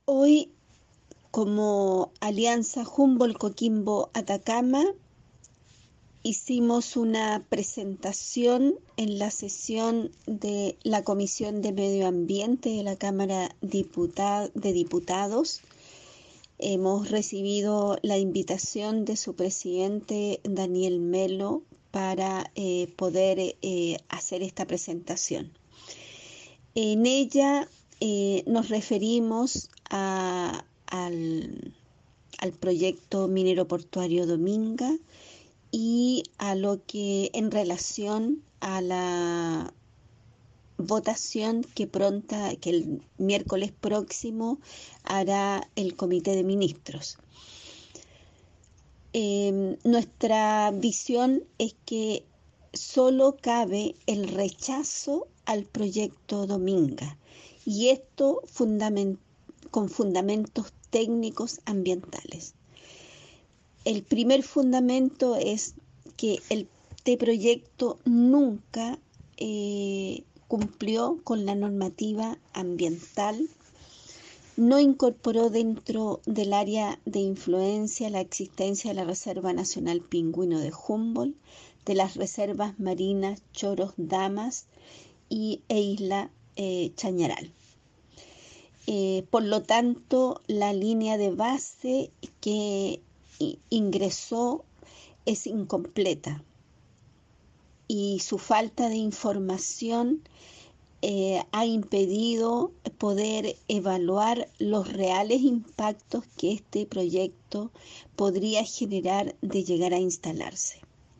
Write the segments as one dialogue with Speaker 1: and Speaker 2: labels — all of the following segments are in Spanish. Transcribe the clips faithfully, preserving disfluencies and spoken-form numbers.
Speaker 1: Hoy, como Alianza Humboldt-Coquimbo-Atacama, hicimos una presentación en la sesión de la Comisión de Medio Ambiente de la Cámara de Diputados. Hemos recibido la invitación de su presidente, Daniel Melo, para eh, poder eh, hacer esta presentación. En ella eh, nos referimos a, al, al proyecto minero portuario Dominga y a lo que en relación a la votación que pronta, que el miércoles próximo hará el Comité de Ministros. Eh, nuestra visión es que solo cabe el rechazo al proyecto Dominga, y esto fundament- con fundamentos técnicos ambientales. El primer fundamento es que este proyecto nunca eh, cumplió con la normativa ambiental, no incorporó dentro del área de influencia la existencia de la Reserva Nacional Pingüino de Humboldt, de las reservas marinas Choros Damas y, e Isla eh, Chañaral. Eh, por lo tanto, la línea de base que ingresó es incompleta y su falta de información eh, ha impedido poder evaluar los reales impactos que este proyecto podría generar de llegar a instalarse.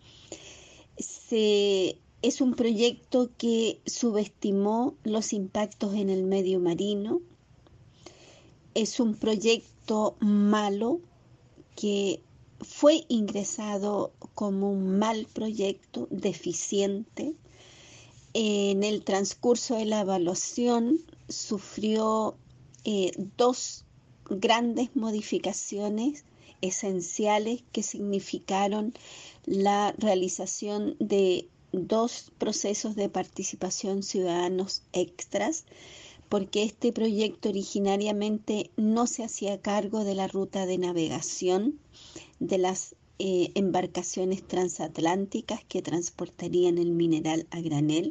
Speaker 1: Se, es un proyecto que subestimó los impactos en el medio marino. Es un proyecto malo que fue ingresado como un mal proyecto, deficiente. En el transcurso de la evaluación sufrió eh, dos grandes modificaciones esenciales que significaron la realización de dos procesos de participación ciudadanos extras, porque este proyecto originariamente no se hacía cargo de la ruta de navegación de las eh, embarcaciones transatlánticas que transportarían el mineral a granel.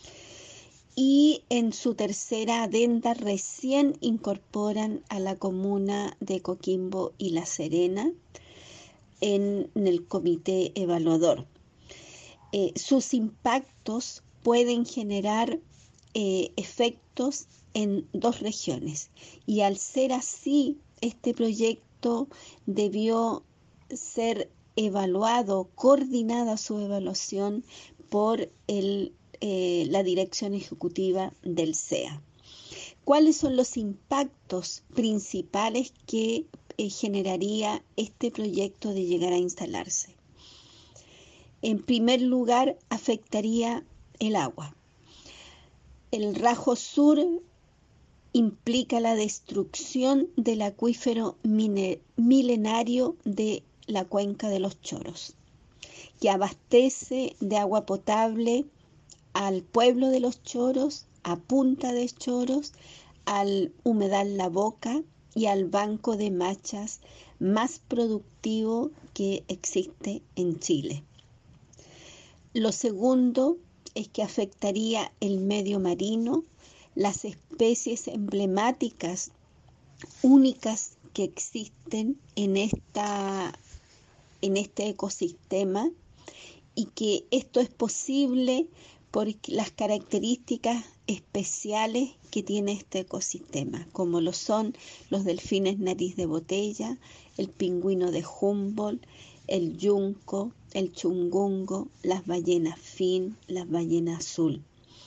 Speaker 1: Y en su tercera adenda recién incorporan a la comuna de Coquimbo y La Serena en, en el comité evaluador. Eh, sus impactos pueden generar eh, efectos en dos regiones, y al ser así, este proyecto debió ser evaluado, coordinada su evaluación por el, eh, la dirección ejecutiva del C E A. ¿Cuáles son los impactos principales que eh, generaría este proyecto de llegar a instalarse? En primer lugar, afectaría el agua. El Rajo Sur implica la destrucción del acuífero milenario de la cuenca de los Choros, que abastece de agua potable al pueblo de los Choros, a Punta de Choros, al humedal La Boca y al banco de machas más productivo que existe en Chile. Lo segundo es que afectaría el medio marino, las especies emblemáticas únicas que existen en, esta, en este ecosistema, y que esto es posible por las características especiales que tiene este ecosistema, como lo son los delfines nariz de botella, el pingüino de Humboldt, el yunco, el chungungo, las ballenas fin, las ballenas azul.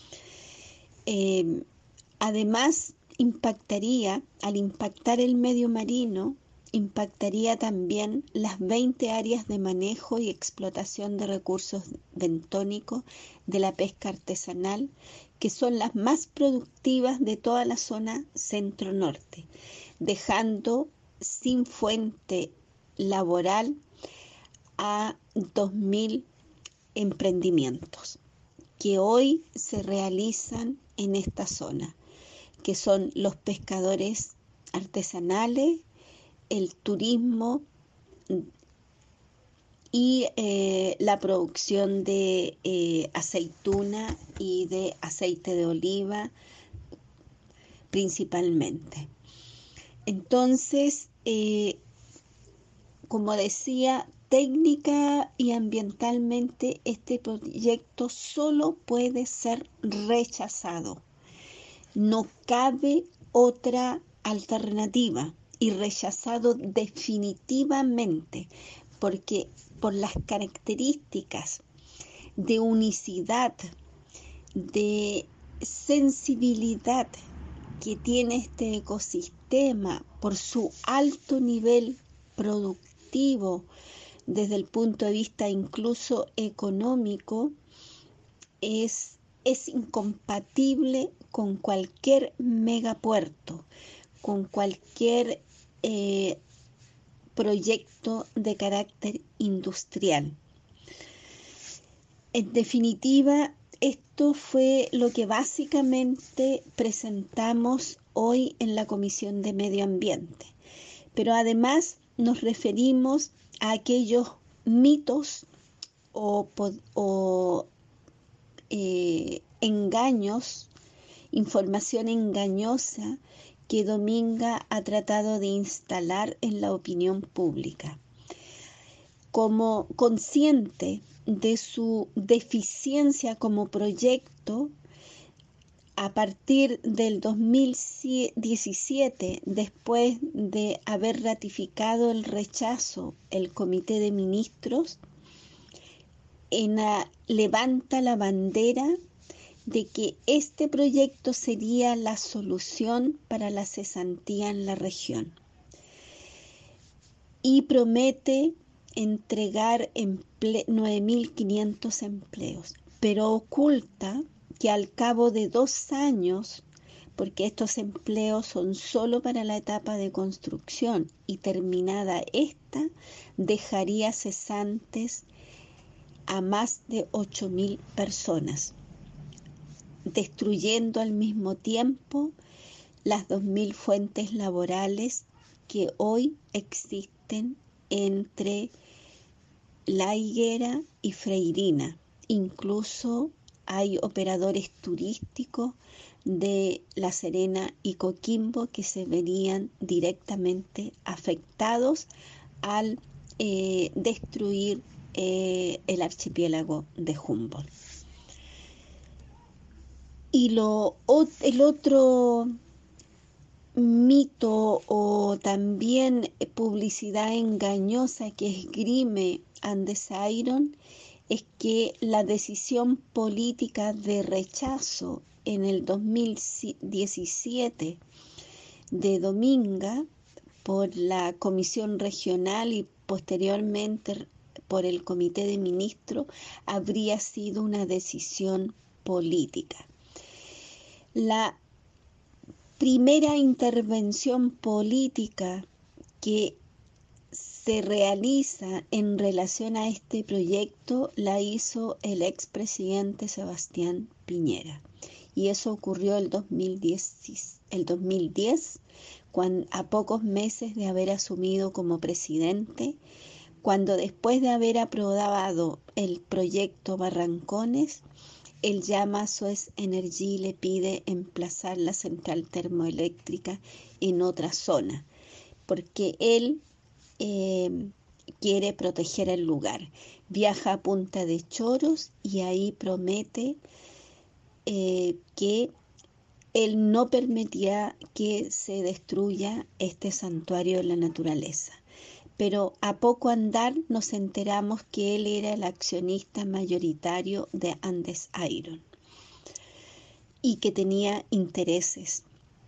Speaker 1: Eh, además, impactaría, al impactar el medio marino, impactaría también las veinte áreas de manejo y explotación de recursos bentónicos de la pesca artesanal, que son las más productivas de toda la zona centro-norte, dejando sin fuente laboral a dos mil emprendimientos que hoy se realizan en esta zona, que son los pescadores artesanales, el turismo y eh, la producción de eh, aceituna y de aceite de oliva principalmente. Entonces, eh, como decía, técnica y ambientalmente este proyecto solo puede ser rechazado. No cabe otra alternativa y rechazado definitivamente, porque por las características de unicidad, de sensibilidad que tiene este ecosistema, por su alto nivel productivo desde el punto de vista incluso económico, es, es incompatible con cualquier megapuerto, con cualquier eh, proyecto de carácter industrial. En definitiva, esto fue lo que básicamente presentamos hoy en la Comisión de Medio Ambiente. Pero además nos referimos a aquellos mitos o, o eh, engaños, información engañosa que Dominga ha tratado de instalar en la opinión pública. Como consciente de su deficiencia como proyecto, a partir del dos mil diecisiete, después de haber ratificado el rechazo el Comité de Ministros, en a, levanta la bandera de que este proyecto sería la solución para la cesantía en la región y promete entregar nueve mil quinientos empleos, pero oculta que al cabo de dos años, porque estos empleos son solo para la etapa de construcción y terminada esta, dejaría cesantes a más de ocho mil personas, destruyendo al mismo tiempo las dos mil fuentes laborales que hoy existen entre La Higuera y Freirina. Incluso hay operadores turísticos de La Serena y Coquimbo que se verían directamente afectados al eh, destruir eh, el archipiélago de Humboldt. Y lo, el otro mito o también publicidad engañosa que esgrime Andes Iron es que la decisión política de rechazo en el dos mil diecisiete de Dominga por la Comisión Regional y posteriormente por el Comité de Ministros habría sido una decisión política. La primera intervención política que se realiza en relación a este proyecto la hizo el expresidente Sebastián Piñera. Y eso ocurrió el dos mil diez, el dos mil diez cuando, a pocos meses de haber asumido como presidente, cuando después de haber aprobado el proyecto Barrancones, él llama a Suez Energy y le pide emplazar la central termoeléctrica en otra zona, porque él eh, quiere proteger el lugar. Viaja a Punta de Choros y ahí promete eh, que él no permitirá que se destruya este santuario de la naturaleza. Pero a poco andar nos enteramos que él era el accionista mayoritario de Andes Iron y que tenía intereses.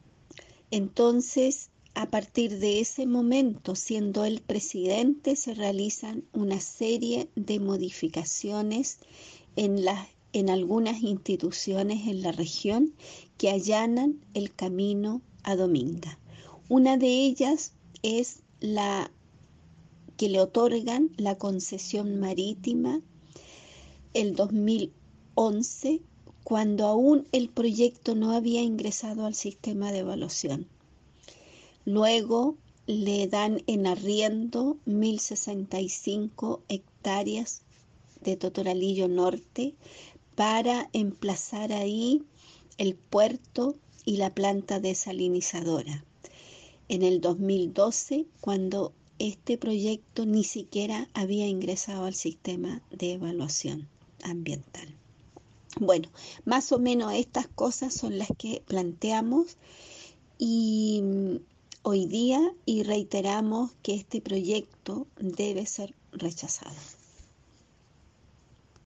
Speaker 1: Entonces, a partir de ese momento, siendo el presidente, se realizan una serie de modificaciones en, la, en algunas instituciones en la región que allanan el camino a Dominga. Una de ellas es la que le otorgan la concesión marítima el dos mil once, cuando aún el proyecto no había ingresado al sistema de evaluación. Luego le dan en arriendo mil sesenta y cinco hectáreas de Totoralillo Norte para emplazar ahí el puerto y la planta desalinizadora. En el dos mil doce, cuando este proyecto ni siquiera había ingresado al sistema de evaluación ambiental. Bueno, más o menos estas cosas son las que planteamos y hoy día y reiteramos que este proyecto debe ser rechazado.